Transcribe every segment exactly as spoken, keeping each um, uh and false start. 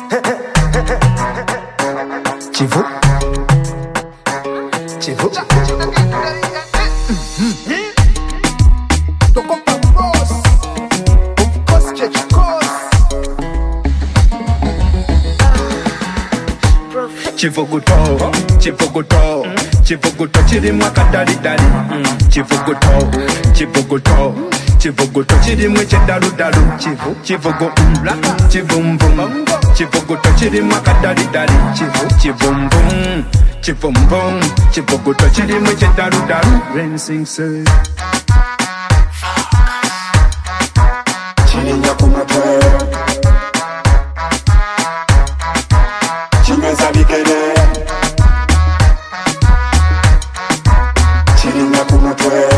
Chivo Chivo Chivuguto, chivuguto, chivuguto chirimu akadalidali. Chivuguto, chivuguto, chivuguto chirimu ekyeddaludalu. Chivu, chivugu, chivumbum, chivuguto chirimu akadalidali. Chivu, chivumbum, chivumbum, chivuguto chirimu ekyeddaludalu. Rensing say Chirinya kumutwe Chimeza bikere Chirinya kumutwe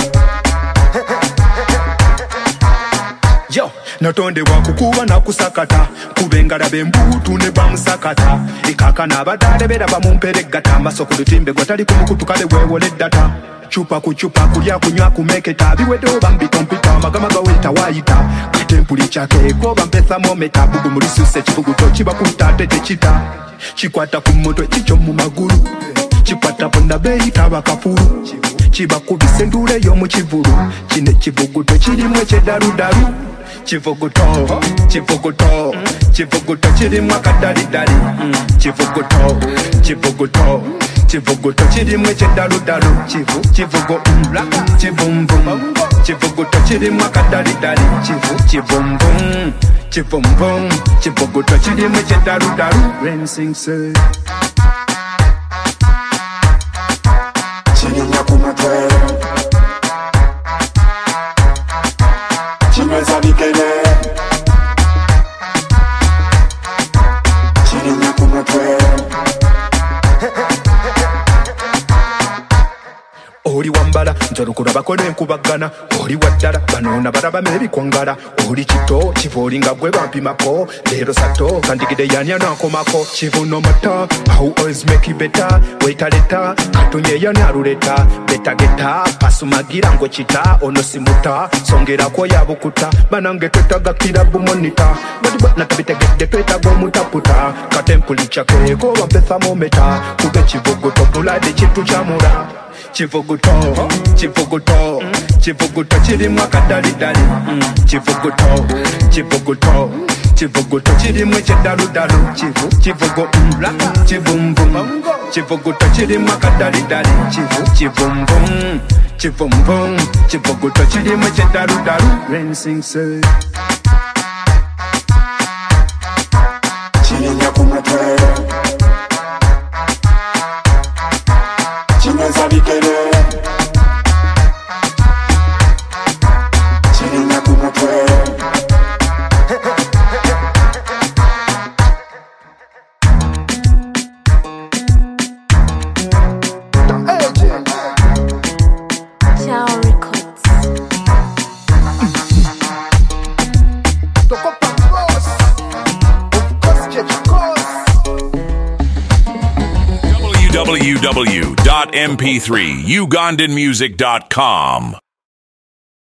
Yo, natonde wakukuba na kusakata Kubengala bembutu ne bamusakata Ikaka na badale bera bamumperegata Amasoko lutimbe gwatali kumukutukale wewole data Chupa kuchupa kulya kunywa kumeketa Biwedo bambitompita magamaga weta waita Katempuli chake koba mpesa mometa Bugu mulisuse chifuguto chiba kutate techita Chikwata kumoto chicho mu maguru Chikwata ponda beyi taba kafuru Chiba kubisendure yo mu chivuru Chine chivuguto chirimu ekyeddaludalu Chivuguto, chivuguto, chivuguto chirimu akadalidali. Chivuguto, chivuguto, chivuguto chirimu ekyeddaludalu. Chivu, chivugo, chivumbum, chivuguto chirimu akadalidali. Chivu, chivumbum, chivumbum, chivuguto chirimu ekyeddaludalu. Rensing say Chirinya kumutwe Chimeza bikere Chirinya kumutwe Oli wambala njolukura bakole nkubagana Oli waddala banona barabame ebikwangala Oli kito chivoli nga gwe bampimako Lero sato kandigide yani anakomako Chivuno mata how always make it better Waita leta katunye yani aruleta Beta geta pasumagira ngwe chita Ono simuta songera kwa yabukuta Banange twetaga kila bumonita Badiba natabitegede twetaga mutaputa Katempuli chake ko wampesa mometa Kube chivuguto bulade chitu chamura Chivuguto, chivuguto, chivuguto chirimu akadalidali. Chivuguto, chivuguto, chivuguto chirimu ekyeddaludalu. Chivu, chivugo, chivumbum, chivuguto chirimu akadalidali. Chivu, chivumbum, chivumbum, chivuguto chirimu ekyeddaludalu. Rensing say Chirinya kumutwe Chimeza bikere Chirinya kumutwe Ciao Records w w w dot m p three ugandan music dot com